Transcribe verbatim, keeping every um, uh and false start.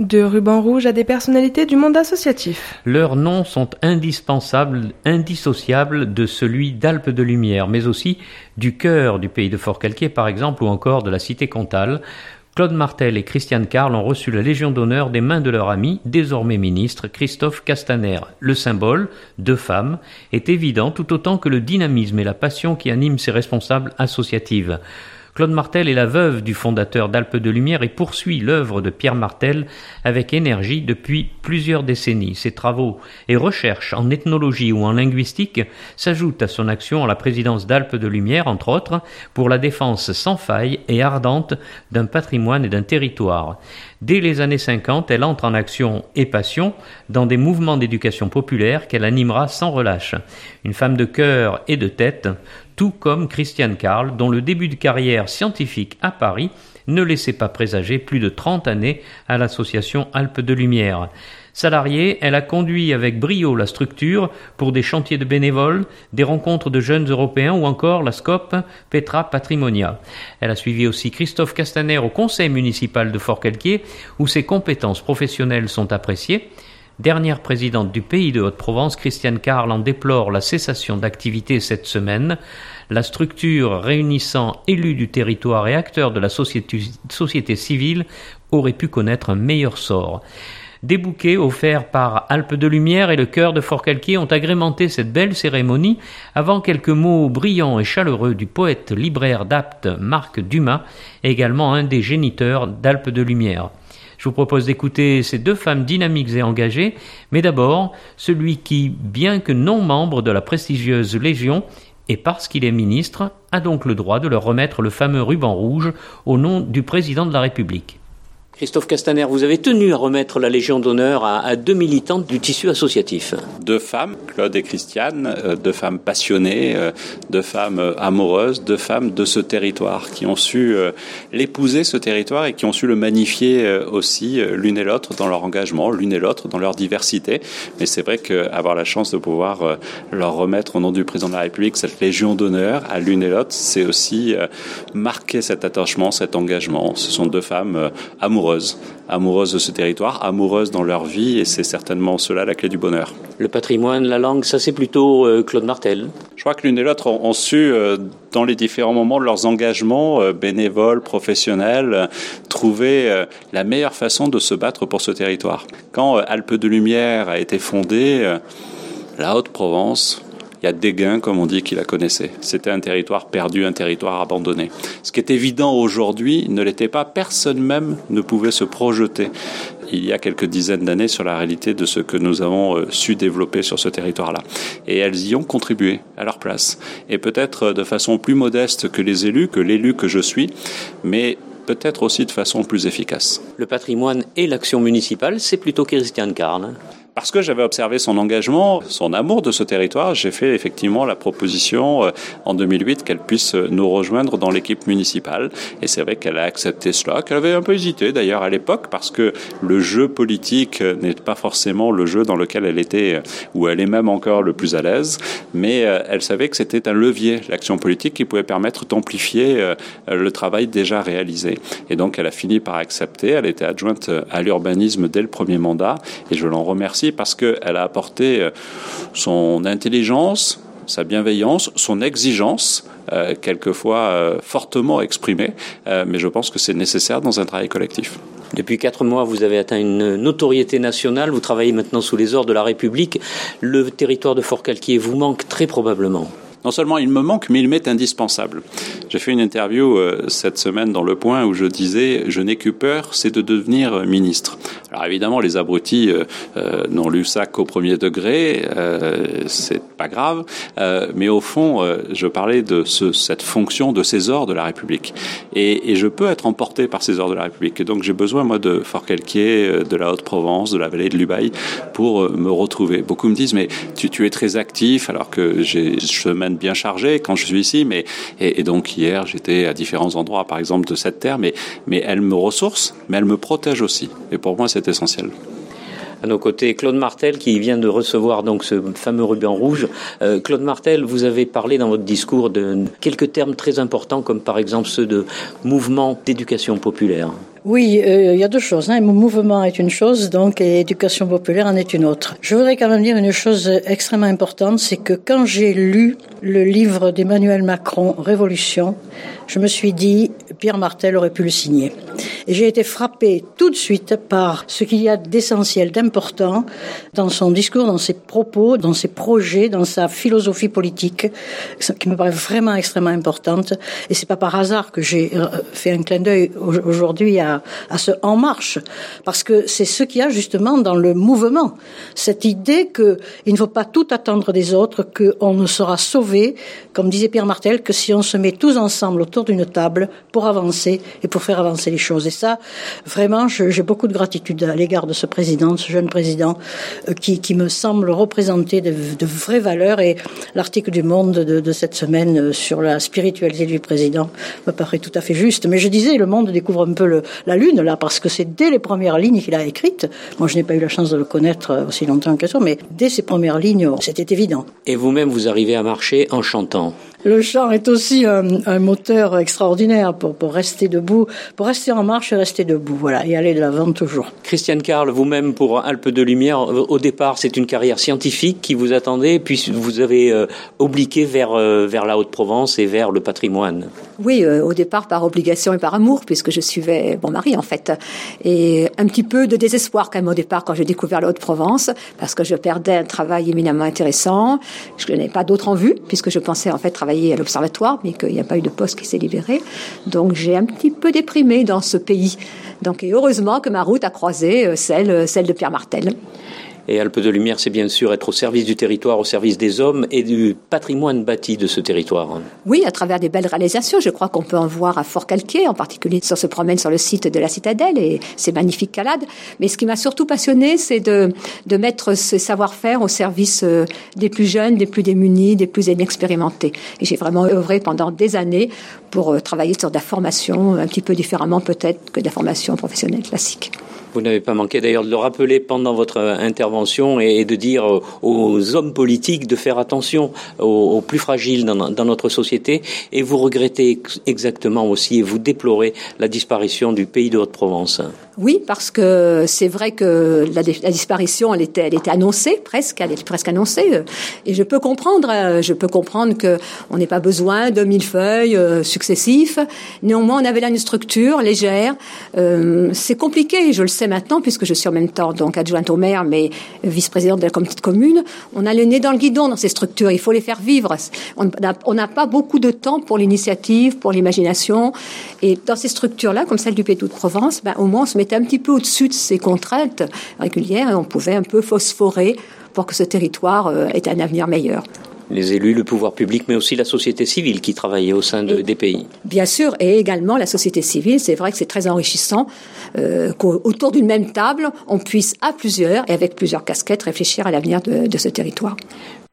De ruban rouge à des personnalités du monde associatif. Leurs noms sont indispensables, indissociables de celui d'Alpes de Lumière, mais aussi du cœur du pays de Forcalquier par exemple, ou encore de la cité comtale. Claude Martel et Christiane Carle ont reçu la Légion d'honneur des mains de leur ami, désormais ministre, Christophe Castaner. Le symbole, deux femmes, est évident tout autant que le dynamisme et la passion qui animent ces responsables associatives. Claude Martel est la veuve du fondateur d'Alpes de Lumière et poursuit l'œuvre de Pierre Martel avec énergie depuis plusieurs décennies. Ses travaux et recherches en ethnologie ou en linguistique s'ajoutent à son action à la présidence d'Alpes de Lumière, entre autres, pour la défense sans faille et ardente d'un patrimoine et d'un territoire. Dès les années cinquante, elle entre en action et passion dans des mouvements d'éducation populaire qu'elle animera sans relâche. Une femme de cœur et de tête, tout comme Christiane Carle, dont le début de carrière scientifique à Paris ne laissait pas présager plus de trente années à l'association Alpes de Lumière. Salariée, elle a conduit avec brio la structure pour des chantiers de bénévoles, des rencontres de jeunes européens ou encore la SCOP Petra Patrimonia. Elle a suivi aussi Christophe Castaner au conseil municipal de Forcalquier, où ses compétences professionnelles sont appréciées. Dernière présidente du pays de Haute-Provence, Christiane Carle en déplore la cessation d'activité cette semaine. La structure réunissant élus du territoire et acteurs de la société, société civile aurait pu connaître un meilleur sort. Des bouquets offerts par Alpes de Lumière et le chœur de Forcalquier ont agrémenté cette belle cérémonie avant quelques mots brillants et chaleureux du poète libraire d'Apt Marc Dumas, également un des géniteurs d'Alpes de Lumière. Je vous propose d'écouter ces deux femmes dynamiques et engagées, mais d'abord, celui qui, bien que non membre de la prestigieuse Légion, et parce qu'il est ministre, a donc le droit de leur remettre le fameux ruban rouge au nom du président de la République. Christophe Castaner, vous avez tenu à remettre la Légion d'honneur à, à deux militantes du tissu associatif. Deux femmes, Claude et Christiane, euh, deux femmes passionnées, euh, deux femmes euh, amoureuses, deux femmes de ce territoire qui ont su euh, l'épouser, ce territoire, et qui ont su le magnifier euh, aussi euh, l'une et l'autre dans leur engagement, l'une et l'autre dans leur diversité. Mais c'est vrai qu'avoir la chance de pouvoir euh, leur remettre au nom du président de la République cette Légion d'honneur à l'une et l'autre, c'est aussi euh, marquer cet attachement, cet engagement. Ce sont deux femmes euh, amoureuses. amoureuses de ce territoire, amoureuses dans leur vie, et c'est certainement cela la clé du bonheur. Le patrimoine, la langue, ça c'est plutôt euh, Claude Martel. Je crois que l'une et l'autre ont, ont su, euh, dans les différents moments de leurs engagements euh, bénévoles, professionnels, euh, trouver euh, la meilleure façon de se battre pour ce territoire. Quand euh, Alpes de Lumière a été fondée, euh, la Haute-Provence, il y a Déguin, comme on dit, qui la connaissait. C'était un territoire perdu, un territoire abandonné. Ce qui est évident aujourd'hui ne l'était pas. Personne même ne pouvait se projeter il y a quelques dizaines d'années sur la réalité de ce que nous avons su développer sur ce territoire-là. Et elles y ont contribué à leur place. Et peut-être de façon plus modeste que les élus, que l'élu que je suis, mais peut-être aussi de façon plus efficace. Le patrimoine et l'action municipale, c'est plutôt Christiane Carle. Parce que j'avais observé son engagement, son amour de ce territoire, j'ai fait effectivement la proposition euh, en deux mille huit qu'elle puisse nous rejoindre dans l'équipe municipale. Et c'est vrai qu'elle a accepté cela, qu'elle avait un peu hésité d'ailleurs à l'époque, parce que le jeu politique n'est pas forcément le jeu dans lequel elle était, ou elle est même encore le plus à l'aise, mais euh, elle savait que c'était un levier, l'action politique, qui pouvait permettre d'amplifier euh, le travail déjà réalisé. Et donc elle a fini par accepter, elle était adjointe à l'urbanisme dès le premier mandat, et je l'en remercie parce qu'elle a apporté son intelligence, sa bienveillance, son exigence, euh, quelquefois euh, fortement exprimée, euh, mais je pense que c'est nécessaire dans un travail collectif. Depuis quatre mois, vous avez atteint une notoriété nationale, vous travaillez maintenant sous les ordres de la République. Le territoire de Forcalquier vous manque très probablement. Non seulement il me manque, mais il m'est indispensable. J'ai fait une interview euh, cette semaine dans Le Point où je disais « Je n'ai que peur, c'est de devenir ministre ». Alors évidemment, les abrutis euh, euh, n'ont lu ça qu'au premier degré, euh, c'est pas grave, euh, mais au fond, euh, je parlais de ce, cette fonction, de ces ors de la République. Et, et je peux être emporté par ces ors de la République. Et donc j'ai besoin, moi, de Forcalquier, de la Haute-Provence, de la vallée de l'Ubaye, pour euh, me retrouver. Beaucoup me disent « Mais tu, tu es très actif, alors que j'ai une semaine bien chargée quand je suis ici. » Mais et, et donc hier, j'étais à différents endroits, par exemple, de cette terre, mais, mais elle me ressource, mais elle me protège aussi. Et pour moi, c'est essentiel. À nos côtés, Claude Martel, qui vient de recevoir donc ce fameux ruban rouge. Euh, Claude Martel, vous avez parlé dans votre discours de quelques termes très importants, comme par exemple ceux de mouvement d'éducation populaire. Oui, euh, il y a deux choses. Hein. Mon mouvement est une chose, donc, et éducation populaire en est une autre. Je voudrais quand même dire une chose extrêmement importante, c'est que quand j'ai lu le livre d'Emmanuel Macron, Révolution, je me suis dit, Pierre Martel aurait pu le signer. Et j'ai été frappée tout de suite par ce qu'il y a d'essentiel, d'important dans son discours, dans ses propos, dans ses projets, dans sa philosophie politique, qui me paraît vraiment extrêmement importante. Et c'est pas par hasard que j'ai fait un clin d'œil aujourd'hui à, à ce En Marche, parce que c'est ce qu'il y a justement dans le mouvement. Cette idée que il ne faut pas tout attendre des autres, qu'on ne sera sauvé, comme disait Pierre Martel, que si on se met tous ensemble autour d'une table pour avancer et pour faire avancer les choses. Et ça, vraiment, je, j'ai beaucoup de gratitude à l'égard de ce président, de ce jeune président, euh, qui, qui me semble représenter de, de vraies valeurs. Et l'article du Monde de, de cette semaine euh, sur la spiritualité du président me paraît tout à fait juste. Mais je disais, le Monde découvre un peu le, la Lune, là, parce que c'est dès les premières lignes qu'il a écrites. Moi, je n'ai pas eu la chance de le connaître aussi longtemps que ça, mais dès ces premières lignes, c'était évident. Et vous-même, vous arrivez à marcher en chantant. Le chant est aussi un, un moteur extraordinaire pour, pour rester debout, pour rester en marche et rester debout, voilà, et aller de l'avant toujours. Christiane Carle, vous-même pour Alpes de Lumière, au départ c'est une carrière scientifique qui vous attendait, puis vous avez euh, obliqué vers, euh, vers la Haute-Provence et vers le patrimoine. Oui, euh, au départ par obligation et par amour, puisque je suivais mon mari en fait. Et un petit peu de désespoir quand même au départ quand j'ai découvert la Haute-Provence, parce que je perdais un travail éminemment intéressant, je n'avais pas d'autre en vue, puisque je pensais en fait travailler à l'Observatoire, mais qu'il n'y a pas eu de poste qui s'est libéré. Donc j'ai un petit peu déprimé dans ce pays. Donc, et heureusement que ma route a croisé celle, celle de Pierre Martel. Et Alpes de Lumière, c'est bien sûr être au service du territoire, au service des hommes et du patrimoine bâti de ce territoire. Oui, à travers des belles réalisations. Je crois qu'on peut en voir à Fort-Calquier, en particulier. Ça se promène sur le site de la Citadelle et ces magnifiques calades. Mais ce qui m'a surtout passionné, c'est de, de mettre ce savoir-faire au service des plus jeunes, des plus démunis, des plus inexpérimentés. Et j'ai vraiment œuvré pendant des années pour travailler sur de la formation, un petit peu différemment peut-être que de la formation professionnelle classique. Vous n'avez pas manqué d'ailleurs de le rappeler pendant votre intervention et de dire aux hommes politiques de faire attention aux, aux plus fragiles dans, dans notre société. Et vous regrettez exactement aussi et vous déplorez la disparition du pays de Haute-Provence. Oui, parce que c'est vrai que la, la disparition, elle était, elle était annoncée presque, elle était presque annoncée. Et je peux comprendre, je peux comprendre que on n'ait pas besoin de millefeuilles euh, successifs. Néanmoins, on avait là une structure légère. Euh, c'est compliqué, je le sais maintenant, puisque je suis en même temps donc adjointe au maire, mais vice-présidente de la communauté de communes. On a le nez dans le guidon dans ces structures. Il faut les faire vivre. On n'a pas beaucoup de temps pour l'initiative, pour l'imagination. Et dans ces structures-là, comme celle du Pays de Haute-Provence, ben, au moins, on se mettait un petit peu au-dessus de ces contraintes régulières et on pouvait un peu phosphorer pour que ce territoire euh, ait un avenir meilleur. Les élus, le pouvoir public, mais aussi la société civile qui travaillait au sein de, et, des pays. Bien sûr, et également la société civile. C'est vrai que c'est très enrichissant euh, qu'autour d'une même table, on puisse à plusieurs et avec plusieurs casquettes réfléchir à l'avenir de, de ce territoire.